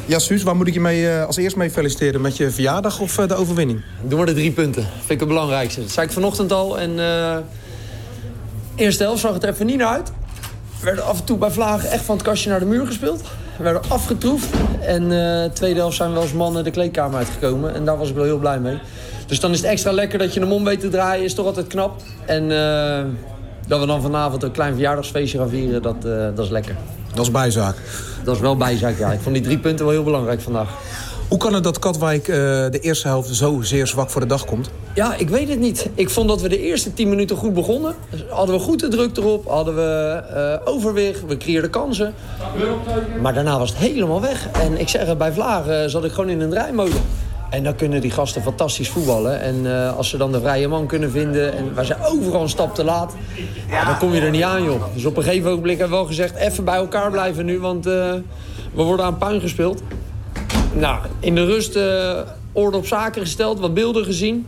Ja, Suus, waar moet ik je mee, als eerst mee feliciteren? Met je verjaardag of de overwinning? Doe maar de 3 punten. Vind ik het belangrijkste. Dat zei ik vanochtend al. En eerste helft zag het er even niet naar uit. We werden af en toe bij Vlagen echt van het kastje naar de muur gespeeld. We werden afgetroefd. En tweede helft zijn we als mannen de kleedkamer uitgekomen. En daar was ik wel heel blij mee. Dus dan is het extra lekker dat je hem om weet te draaien. Is toch altijd knap. En dat we dan vanavond een klein verjaardagsfeestje gaan vieren, dat is lekker. Dat is bijzaak. Dat is wel bijzaak, ja. Ik vond die 3 punten wel heel belangrijk vandaag. Hoe kan het dat Katwijk de eerste helft zo zeer zwak voor de dag komt? Ja, ik weet het niet. Ik vond dat we de eerste 10 minuten goed begonnen. Hadden we goed de druk erop. Hadden we overwicht. We creëerden kansen. Maar daarna was het helemaal weg. En ik zeg het, bij Vlagen zat ik gewoon in een draaimode. En dan kunnen die gasten fantastisch voetballen. En als ze dan de vrije man kunnen vinden... en wij zijn overal een stap te laat... Ja, dan kom je er niet aan, joh. Dus op een gegeven ogenblik hebben we wel gezegd... even bij elkaar blijven nu, want we worden aan puin gespeeld. Nou, in de rust orde op zaken gesteld, wat beelden gezien.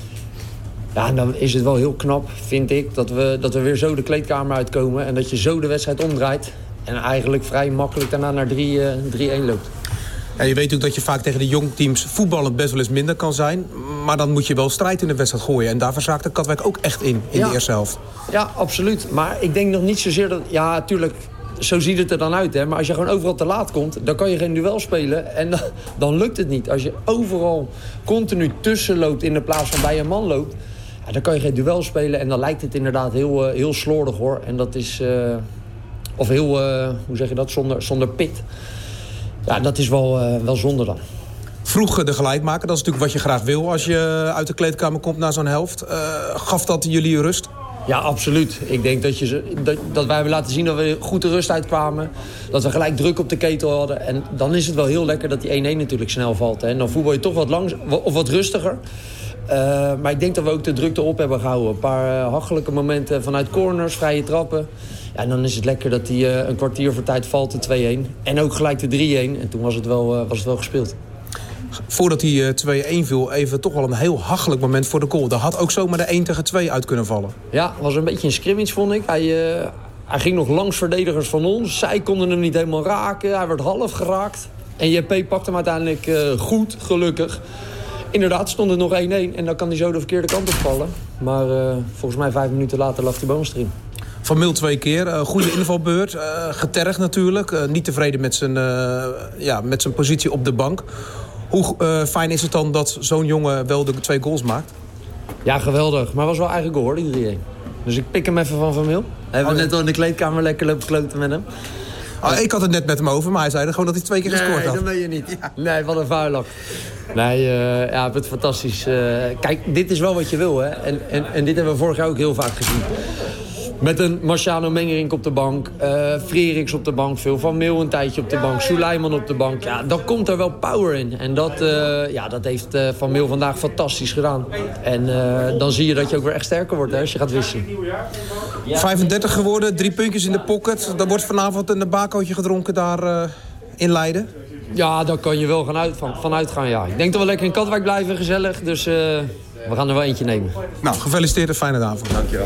Ja, en dan is het wel heel knap, vind ik... dat we weer zo de kleedkamer uitkomen... en dat je zo de wedstrijd omdraait... en eigenlijk vrij makkelijk daarna naar 3-1 loopt. Ja, je weet ook dat je vaak tegen de jongteams voetballend best wel eens minder kan zijn. Maar dan moet je wel strijd in de wedstrijd gooien. En daar verzaakte Katwijk ook echt in de eerste helft. Ja, absoluut. Maar ik denk nog niet zozeer dat... Ja, natuurlijk, zo ziet het er dan uit. Hè? Maar als je gewoon overal te laat komt, dan kan je geen duel spelen. En dan lukt het niet. Als je overal continu tussen loopt in de plaats van bij een man loopt... Ja, dan kan je geen duel spelen. En dan lijkt het inderdaad heel slordig, hoor. En dat is... of heel, hoe zeg je dat, zonder pit. Ja, dat is wel zonde dan. Vroeg de gelijkmaker, dat is natuurlijk wat je graag wil... als je uit de kleedkamer komt na zo'n helft. Gaf dat jullie rust? Ja, absoluut. Ik denk dat wij hebben laten zien dat we goed de rust uitkwamen. Dat we gelijk druk op de ketel hadden. En dan is het wel heel lekker dat die 1-1 natuurlijk snel valt. Hè. En dan voetbal je toch wat rustiger. Maar ik denk dat we ook de druk erop hebben gehouden. Een paar hachelijke momenten vanuit corners, vrije trappen. Ja, en dan is het lekker dat die een kwartier voor tijd valt, de 2-1. En ook gelijk de 3-1. En toen was het wel gespeeld. Voordat die 2-1 viel, even toch wel een heel hachelijk moment voor de goal. Daar had ook zomaar de 1-2 uit kunnen vallen. Ja, was een beetje een scrimmage, vond ik. Hij ging nog langs verdedigers van ons. Zij konden hem niet helemaal raken. Hij werd half geraakt. En JP pakte hem uiteindelijk goed, gelukkig. Inderdaad stond het nog 1-1 en dan kan hij zo de verkeerde kant op vallen. Maar volgens mij 5 minuten later lag die bonus erin. Van Mil 2 keer, goede invalbeurt, getergd natuurlijk. Niet tevreden met zijn positie op de bank. Hoe fijn is het dan dat zo'n jongen wel de 2 goals maakt? Ja, geweldig. Maar was wel eigen goal, hoor, die 3-1. Dus ik pik hem even van Mil. Hij heeft net al in de kleedkamer lekker lopen kloten met hem. Ik had het net met hem over, maar hij zei gewoon dat hij 2 keer gescoord had. Nee, dat meen je niet. Ja. Nee, wat een vuilak. Nee, ja, het is fantastisch. Kijk, dit is wel wat je wil, hè. En dit hebben we vorig jaar ook heel vaak gezien. Met een Marciano Mengerink op de bank. Freriks op de bank. Veel Van Mil een tijdje op de bank. Suleiman op de bank. Ja, dan komt er wel power in. En dat heeft Van Mil vandaag fantastisch gedaan. En dan zie je dat je ook weer echt sterker wordt, hè, als je gaat wisselen. 35 geworden, 3 puntjes in de pocket. Er wordt vanavond een bakootje gedronken daar in Leiden. Ja, daar kan je wel van uitgaan, ja. Ik denk dat we lekker in Katwijk blijven, gezellig. Dus we gaan er wel eentje nemen. Nou, gefeliciteerd en fijne avond. Dankjewel.